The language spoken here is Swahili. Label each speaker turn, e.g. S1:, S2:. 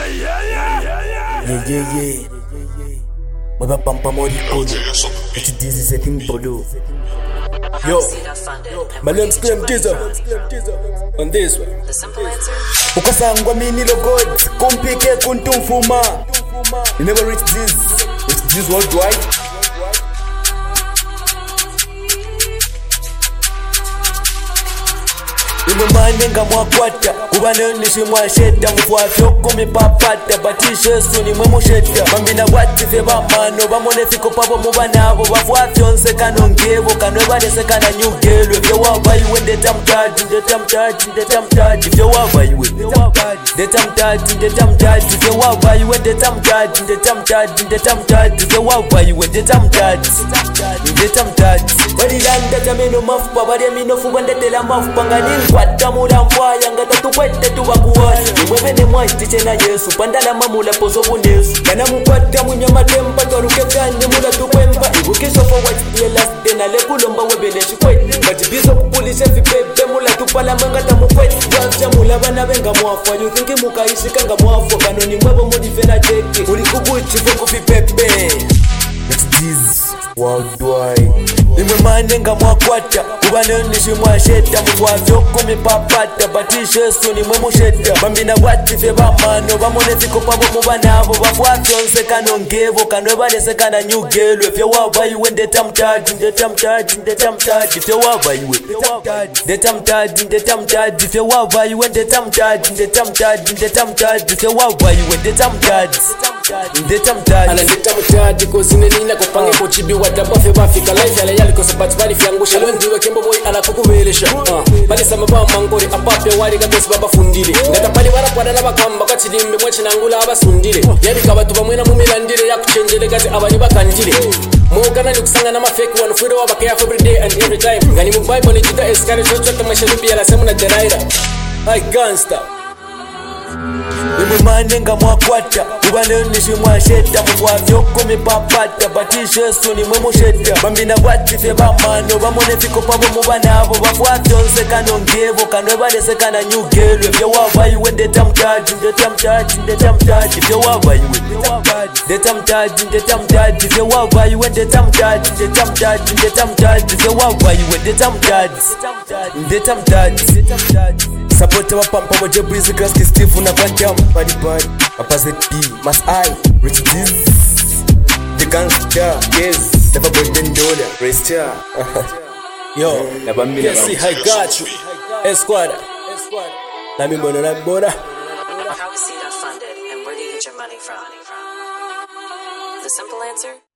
S1: Yeah. Maba pampa mori kodo. It's dizzy setting polo. Yo, my name's Clem Giza. On this one,
S2: The simple answer?
S1: ukasangwa mini logod kumpike kuntumfuma. You never reach this worldwide. Imumane ngamwakwata kubanonishi mwasheta mufwafyo kumipapata batishe suni mwe musheta bambina watife bamano bamone fiko pabo mubanabo bafwafyo nsekano ngebo kanwe banesekana nyugelwe vyo wabayiwe ndetamtaji vyo wabayiwe ndetamtaji vyo wabayiwe ndetamtaji vyo wabayiwe ndetamtaji balilanda tameno mafupa bali mino fuba ndetela mafupa nganingu watamula mfaya ngata tukwete tubakuwaya nimwevene mwaitiche na Yesu pandala mamula poso bunesu kana mukwata munyama tempa twaruke kanye mula tukwempa ibukisho for what ye last dena lekulomba webele shikwete batibizo kupulishe vipepe mula tupala mangata mukwete wafya mula bana benga mwafa you think mukaishika nga mwafa kanoni mwebo mudifena teke uli kubuchi foku vipepe Next this worldwide. Imwe mane ngamwakwata kubanonishi mwasheta mufwafyo kumipapata batishe suni mwe musheta bambina watife bamano bamone fiko pabo mubanabo bafwafyo nsekano ngebo kanwe banesekana nyugelwe vyo wabayiwe ndetamtaji vyo wabayiwe ndetamtaji vyo wabayiwe ndetamtaji vyo wabayiwe ndetamtaji
S3: ala ndetamtaji kozine nina kupange kuchibi watabafe bafika life ala yali kosabati bali fyangusha londiwe kembo boy ala kukumelesha bali sama ba mangori apape wali kakosi baba fundile ngata bali barapwana nabakamba kachilimbe mwachinangula abasundile yali kabatu bamwena mumilandile yakuchenjele kati abani bakandile mukana nikusanga na mafeki wanufiro wabake every day and every time ngani mu bible ni jita eskari chochote masharubi ala semu na deraira I can't stop.
S1: Imumane ngamwakwata kubanonishi mwasheta mufwafyo kumipapata batishe suni mwe musheta bambina watife bamano bamone fiko pabo mubanabo bafwafyo nsekano ngebo kanwe banesekana nyugelwe vyo wabayiwe ndetamtaji vyo wabayiwe ndetamtaji vyo wabayiwe ndetamtaji vyo wabayiwe ndetamtaji Support our pampa moje breezy graski Steve na kwanjam body Papa ZP Mas I Rich Diz The gangster Yes Never golden dollar Race chair Yo
S3: Yes, I got you Esquadra
S1: Nami mbona
S2: How is CETA funded and where do you get your money from? The simple answer?